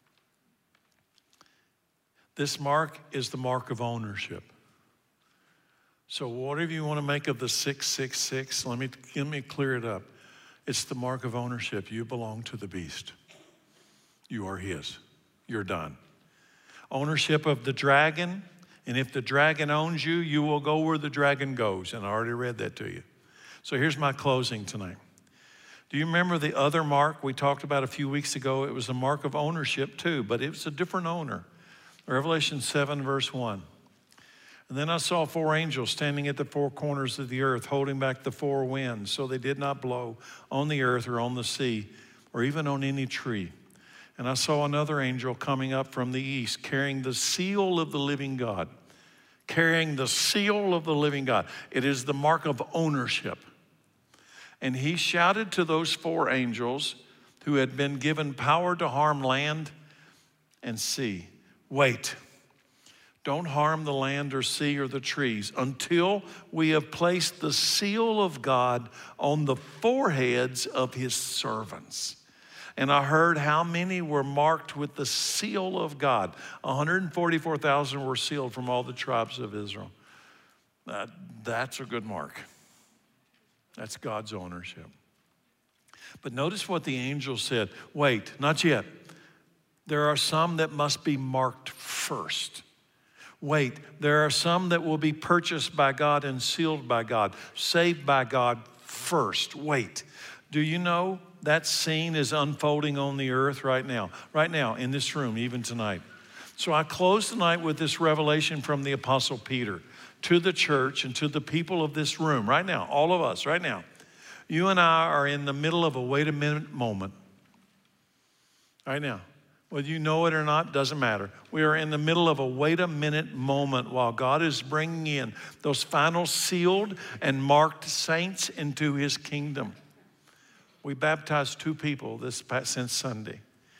This mark is the mark of ownership. So whatever you want to make of the six six six, let me, let me clear it up. It's the mark of ownership. You belong to the beast. You are his. You're done. Ownership of the dragon, and if the dragon owns you, you will go where the dragon goes. And I already read that to you. So here's my closing tonight. Do you remember the other mark we talked about a few weeks ago? It was a mark of ownership too, but it was a different owner. Revelation seven, verse one. And then I saw four angels standing at the four corners of the earth, holding back the four winds, so they did not blow on the earth or on the sea, or even on any tree. And I saw another angel coming up from the east, carrying the seal of the living God. Carrying the seal of the living God. It is the mark of ownership. And he shouted to those four angels who had been given power to harm land and sea, wait. Don't harm the land or sea or the trees until we have placed the seal of God on the foreheads of his servants. And I heard how many were marked with the seal of God. one hundred forty-four thousand were sealed from all the tribes of Israel. Uh, that's a good mark. That's God's ownership. But notice what the angel said. Wait, not yet. There are some that must be marked first. Wait, there are some that will be purchased by God and sealed by God, saved by God first. Wait. Do you know that scene is unfolding on the earth right now? Right now, in this room, even tonight. So I close tonight with this revelation from the Apostle Peter to the church and to the people of this room right now, all of us right now. You and I are in the middle of a wait a minute moment. Right now. Whether you know it or not, doesn't matter. We are in the middle of a wait a minute moment while God is bringing in those final sealed and marked saints into his kingdom. We baptized two people this past since Sunday.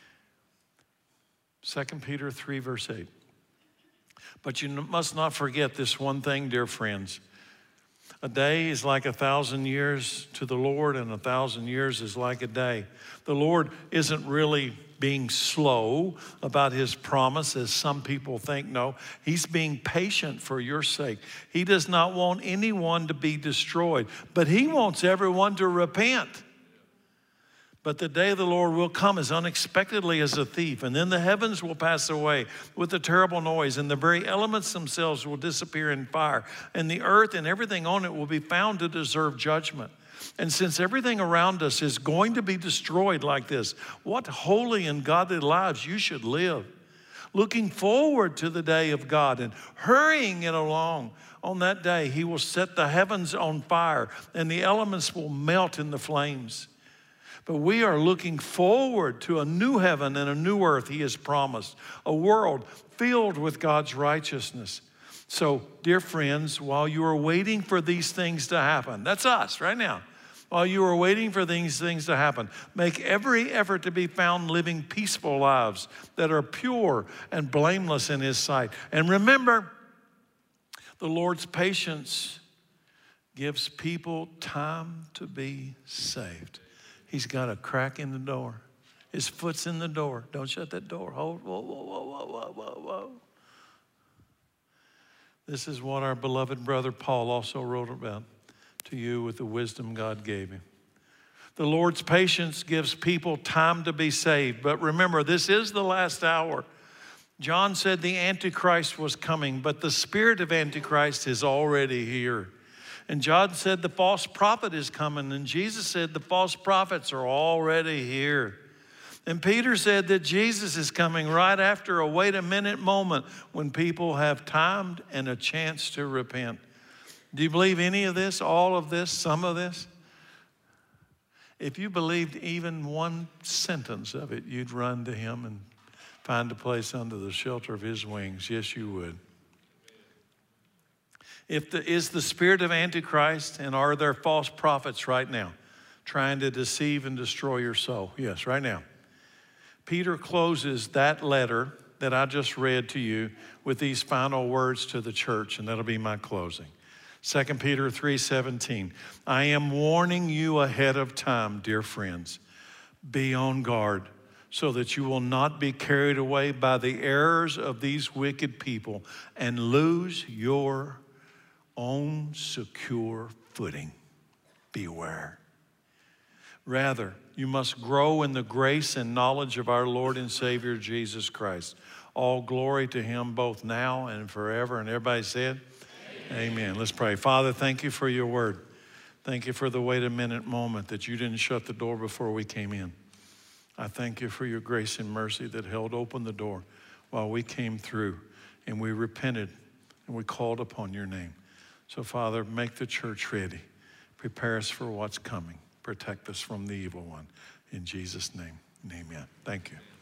Second Peter three, verse eight. But you must not forget this one thing, dear friends. A day is like a thousand years to the Lord, and a thousand years is like a day. The Lord isn't really being slow about his promise, as some people think. No, he's being patient for your sake. He does not want anyone to be destroyed, but he wants everyone to repent. But the day of the Lord will come as unexpectedly as a thief, and then the heavens will pass away with a terrible noise, and the very elements themselves will disappear in fire, and the earth and everything on it will be found to deserve judgment. And since everything around us is going to be destroyed like this, what holy and godly lives you should live, looking forward to the day of God and hurrying it along. On that day, he will set the heavens on fire, and the elements will melt in the flames. But we are looking forward to a new heaven and a new earth he has promised, a world filled with God's righteousness. So, dear friends, while you are waiting for these things to happen, that's us right now. While you are waiting for these things to happen, make every effort to be found living peaceful lives that are pure and blameless in his sight. And remember, the Lord's patience gives people time to be saved. He's got a crack in the door. His foot's in the door. Don't shut that door. Hold, whoa, whoa, whoa, whoa, whoa, whoa, whoa. This is what our beloved brother Paul also wrote about to you with the wisdom God gave him. The Lord's patience gives people time to be saved. But remember, this is the last hour. John said the Antichrist was coming, but the spirit of Antichrist is already here. And John said the false prophet is coming, and Jesus said the false prophets are already here. And Peter said that Jesus is coming right after a wait a minute moment when people have time and a chance to repent. Do you believe any of this, all of this, some of this? If you believed even one sentence of it, you'd run to him and find a place under the shelter of his wings. Yes, you would. If the, is the spirit of Antichrist, and are there false prophets right now trying to deceive and destroy your soul? Yes, right now. Peter closes that letter that I just read to you with these final words to the church, and that'll be my closing. Second Peter three seventeen, I am warning you ahead of time, dear friends. Be on guard so that you will not be carried away by the errors of these wicked people and lose your own secure footing. Beware. Rather, you must grow in the grace and knowledge of our Lord and Savior Jesus Christ. All glory to him both now and forever. And everybody said, Amen. Amen. Let's pray. Father, thank you for your word. Thank you for the wait a minute moment that you didn't shut the door before we came in. I thank you for your grace and mercy that held open the door while we came through and we repented and we called upon your name. So, Father, make the church ready. Prepare us for what's coming. Protect us from the evil one. In Jesus' name, amen. Thank you.